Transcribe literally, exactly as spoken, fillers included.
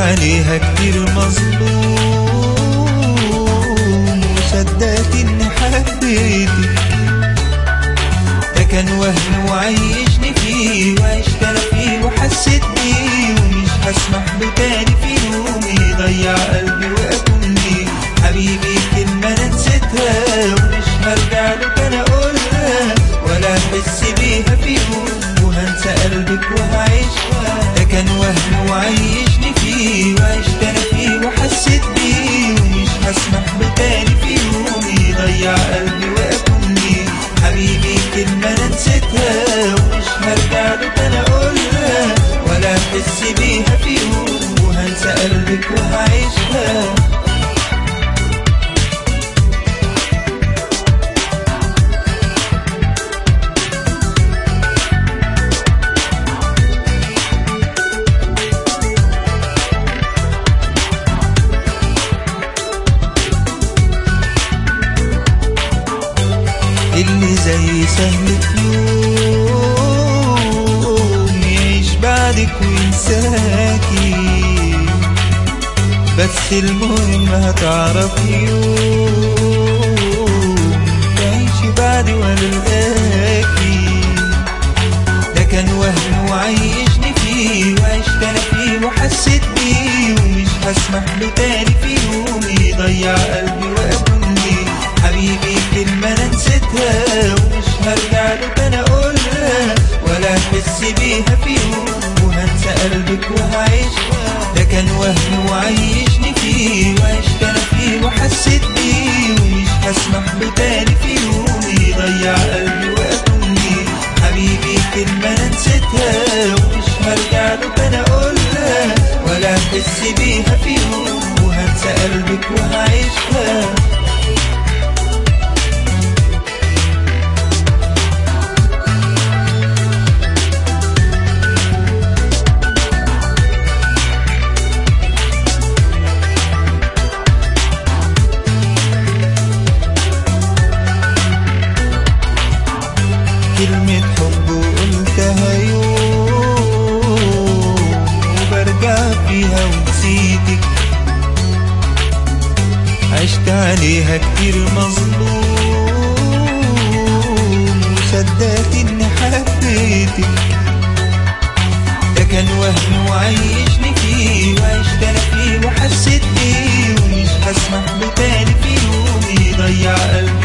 عليها كتير مظلوم وصدقت اني حبيتك، ده كان وهم وعيشني فيه وعشت انا فيه وحسيت بيه، ومش هسمح له تاني في يوم يضيع قلبي واكون بيه. حبيبي كلمة انا نسيتها ومش هرجع له تاني اقولها ولا احس بيها في يوم، وهنسى قلبك وهعيشها، ده كان وهم وعيشني فيه وعشت انا فيه وحسيت بيه، ومش هسمح له تاني في يوم يضيع قلبي واكون بيه. حبيبي كلمة انا نسيتها ومش هرجع له تاني اقولها ولا احس بيها في يوم، وهنسى قلبك وهعيشها. اللي زي سهل في يوم يعيش بعدك وينساكي، بس المهم هتعرف يوم تعيشي بعدي والقاكي، ده كان وهم وعيشني فيه وعشت انا فيه وحسيت بيه، ومش هسمح له تاني في يوم يضيع قلبي واكون بيه. حبيبي كلمة انا نسيتها ومش هرجع له تاني اقولها ولا احس بيها في يوم، وهنسى قلبك وهعيشها، ده كان وهم وعيشني فيه وعشت انا فيه وحسيت بيه، ومش هسمح له تاني في يوم يضيع قلبي واكون بيه. حبيبي كلمة انا نسيتها ومش هرجع له تاني اقولها ولا احس بيها في يوم، وهنسى قلبك وهعيشها. كلمة حب وقلتها يوم وبرجع فيها ونسيتك، عشت عليها كتير مظلوم وصدقت اني حبيتك، ده كان وهم وعيشني فيه وعشت انا فيه وحسيت بيه، ومش هسمح له تاني في يوم يضيع قلبي